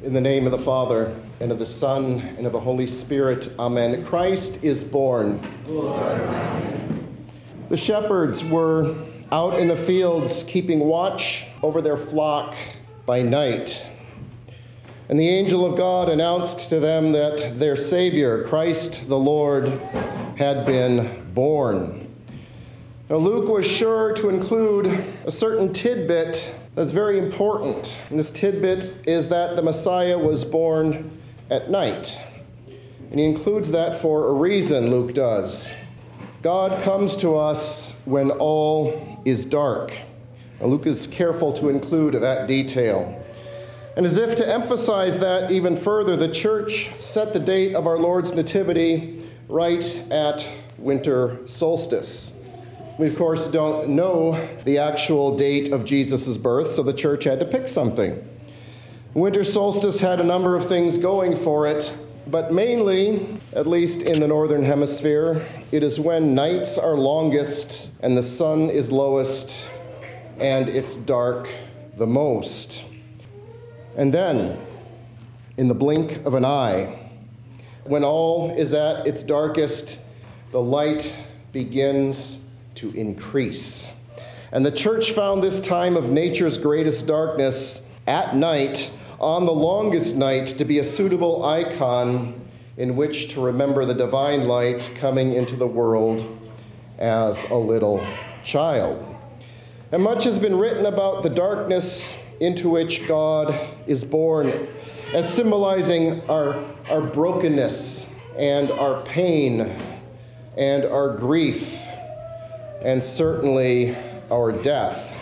In the name of the Father, and of the Son, and of the Holy Spirit, amen. Christ is born. Lord. The shepherds were out in the fields keeping watch over their flock by night. And the angel of God announced to them that their Savior, Christ the Lord, had been born. Now, Luke was sure to include a certain tidbit that's very important. And this tidbit is that the Messiah was born at night. And he includes that for a reason, Luke does. God comes to us when all is dark. Now, Luke is careful to include that detail. And as if to emphasize that even further, the church set the date of our Lord's nativity right at winter solstice. We, of course, don't know the actual date of Jesus' birth, so the church had to pick something. Winter solstice had a number of things going for it, but mainly, at least in the northern hemisphere, it is when nights are longest and the sun is lowest and it's dark the most. And then, in the blink of an eye, when all is at its darkest, the light begins to increase. And the church found this time of nature's greatest darkness at night, on the longest night, to be a suitable icon in which to remember the divine light coming into the world as a little child. And much has been written about the darkness into which God is born, as symbolizing our brokenness and our pain and our grief, and certainly our death.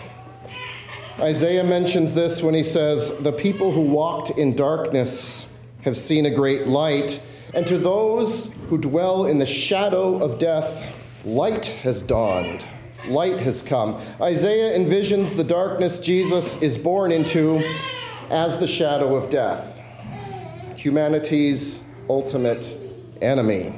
Isaiah mentions this when he says, "The people who walked in darkness have seen a great light, and to those who dwell in the shadow of death, light has dawned." Light has come. Isaiah envisions the darkness Jesus is born into as the shadow of death, humanity's ultimate enemy.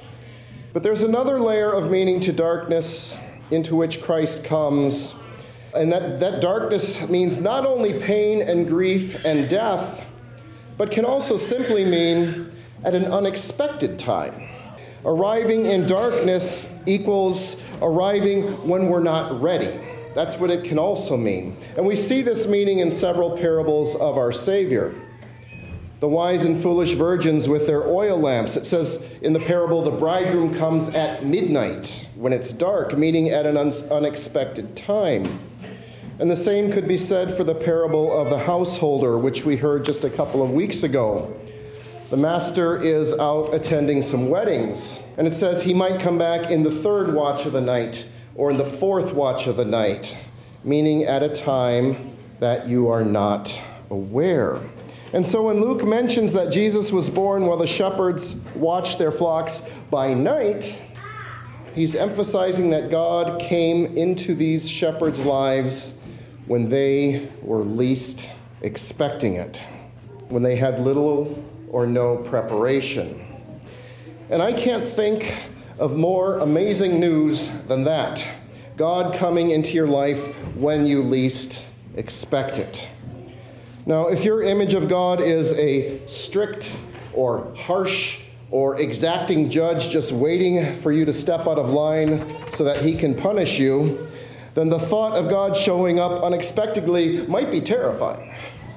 But there's another layer of meaning to darkness into which Christ comes, and that darkness means not only pain and grief and death, but can also simply mean at an unexpected time. Arriving in darkness equals arriving when we're not ready. That's what it can also mean. And we see this meaning in several parables of our Savior. The wise and foolish virgins with their oil lamps. It says in the parable, the bridegroom comes at midnight when it's dark, meaning at an unexpected time. And the same could be said for the parable of the householder, which we heard just a couple of weeks ago. The master is out attending some weddings, and it says he might come back in the third watch of the night or in the fourth watch of the night, meaning at a time that you are not aware. And so when Luke mentions that Jesus was born while the shepherds watched their flocks by night, he's emphasizing that God came into these shepherds' lives when they were least expecting it, when they had little or no preparation. And I can't think of more amazing news than that. God coming into your life when you least expect it. Now, if your image of God is a strict or harsh or exacting judge just waiting for you to step out of line so that he can punish you, then the thought of God showing up unexpectedly might be terrifying,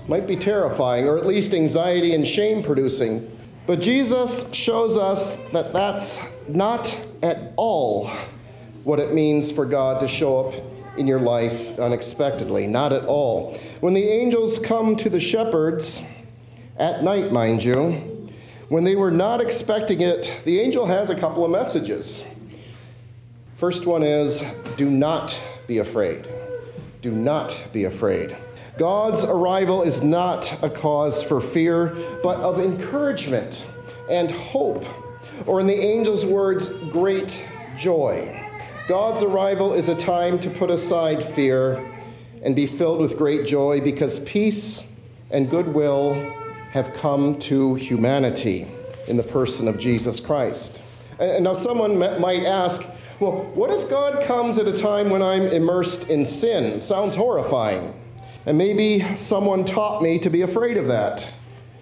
or at least anxiety and shame producing. But Jesus shows us that that's not at all what it means for God to show up in your life unexpectedly. Not at all. When the angels come to the shepherds, at night, mind you, when they were not expecting it, the angel has a couple of messages. First one is, do not be afraid. Do not be afraid. God's arrival is not a cause for fear, but of encouragement and hope, or in the angel's words, great joy. God's arrival is a time to put aside fear and be filled with great joy because peace and goodwill have come to humanity in the person of Jesus Christ. And now someone might ask, well, what if God comes at a time when I'm immersed in sin? It sounds horrifying. And maybe someone taught me to be afraid of that.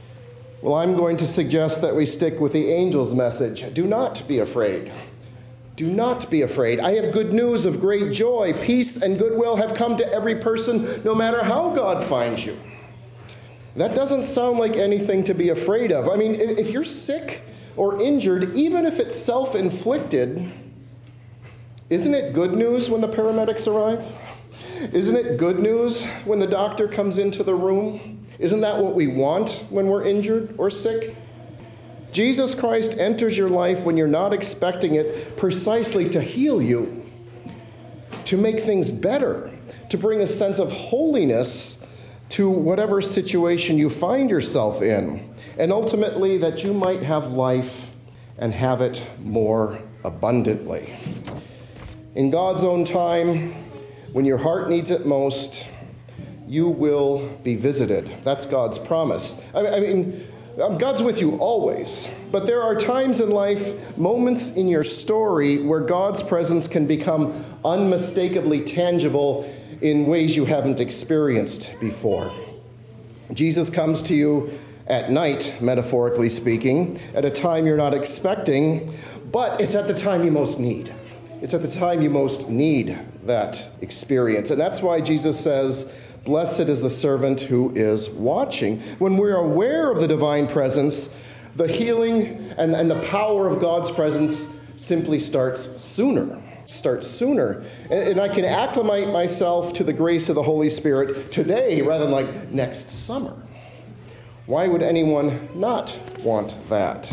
Well, I'm going to suggest that we stick with the angel's message. Do not be afraid. Do not be afraid. I have good news of great joy. Peace and goodwill have come to every person, no matter how God finds you. That doesn't sound like anything to be afraid of. I mean, if you're sick or injured, even if it's self-inflicted, isn't it good news when the paramedics arrive? Isn't it good news when the doctor comes into the room? Isn't that what we want when we're injured or sick? Jesus Christ enters your life when you're not expecting it, precisely to heal you, to make things better, to bring a sense of holiness to whatever situation you find yourself in, and ultimately that you might have life and have it more abundantly. In God's own time, when your heart needs it most, you will be visited. That's God's promise. I mean, God's with you always, but there are times in life, moments in your story, where God's presence can become unmistakably tangible in ways you haven't experienced before. Jesus comes to you at night, metaphorically speaking, at a time you're not expecting, but it's at the time you most need. It's at the time you most need that experience. And that's why Jesus says, "Blessed is the servant who is watching." When we're aware of the divine presence, the healing and the power of God's presence simply starts sooner. And I can acclimate myself to the grace of the Holy Spirit today rather than like next summer. Why would anyone not want that?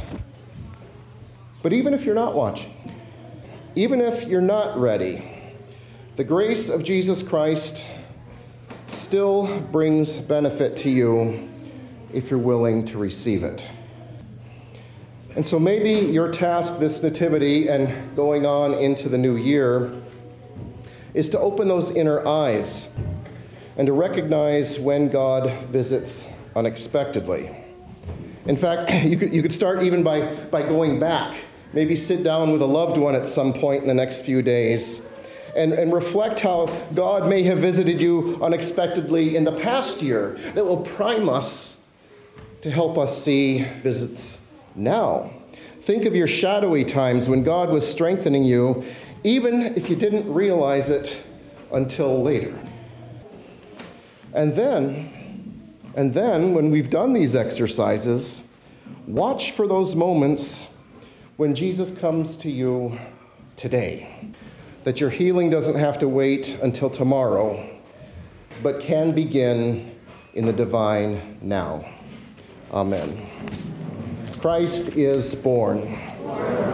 But even if you're not watching, even if you're not ready, the grace of Jesus Christ still brings benefit to you if you're willing to receive it. And so maybe your task this nativity and going on into the new year is to open those inner eyes and to recognize when God visits unexpectedly. In fact, you could start even by going back. Maybe sit down with a loved one at some point in the next few days and reflect how God may have visited you unexpectedly in the past year that will prime us to help us see visits now. Think of your shadowy times when God was strengthening you, even if you didn't realize it until later. And then, when we've done these exercises, watch for those moments when Jesus comes to you today, that your healing doesn't have to wait until tomorrow, but can begin in the divine now. Amen. Christ is born.